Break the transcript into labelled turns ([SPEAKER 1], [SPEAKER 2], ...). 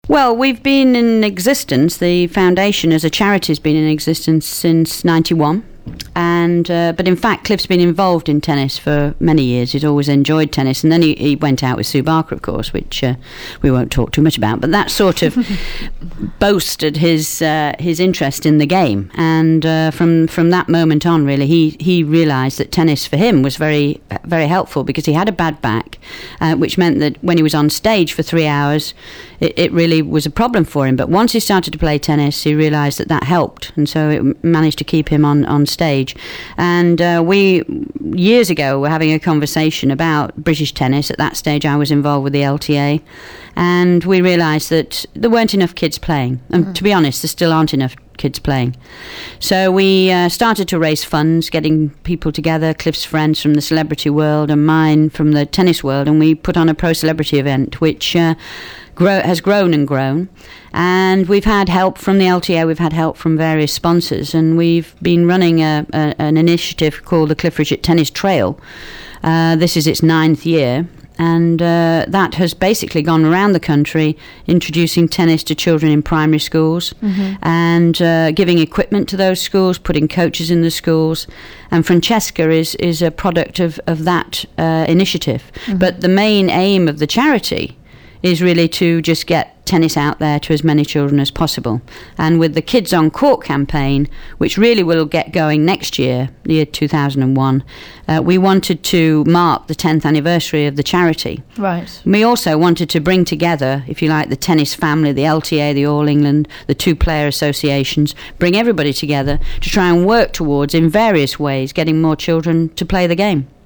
[SPEAKER 1] Well, we've been in existence. The foundation as a charity has been in existence since 91. But in fact, Cliff's been involved in tennis for many years. He's always enjoyed tennis, and then he went out with Sue Barker, of course, which we won't talk too much about. But that sort of boasted his interest in the game, and from that moment on, really, he realised that tennis for him was very, very helpful, because he had a bad back, which meant that when he was on stage for 3 hours, it really was a problem for him. But once he started to play tennis, he realised that helped, and so it managed to keep him on stage. And we, years ago, were having a conversation about British tennis. At that stage, I was involved with the LTA, and we realised that there weren't enough kids playing. And to be honest, there still aren't enough kids playing. So we started to raise funds, getting people together, Cliff's friends from the celebrity world and mine from the tennis world, and we put on a pro celebrity event, which has grown and grown. And we've had help from the LTA, we've had help from various sponsors, and we've been running an initiative called the Cliff Richard Tennis Trail. This is its 9th year, and that has basically gone around the country introducing tennis to children in primary schools, and giving equipment to those schools, putting coaches in the schools. And Francesca is a product of that initiative. But the main aim of the charity is really to just get tennis out there to as many children as possible. And with the Kids on Court campaign, which really will get going next year, the year 2001, we wanted to mark the 10th anniversary of the charity.
[SPEAKER 2] Right.
[SPEAKER 1] We also wanted to bring together, if you like, the tennis family, the LTA, the All England, the two player associations, bring everybody together to try and work towards, in various ways, getting more children to play the game.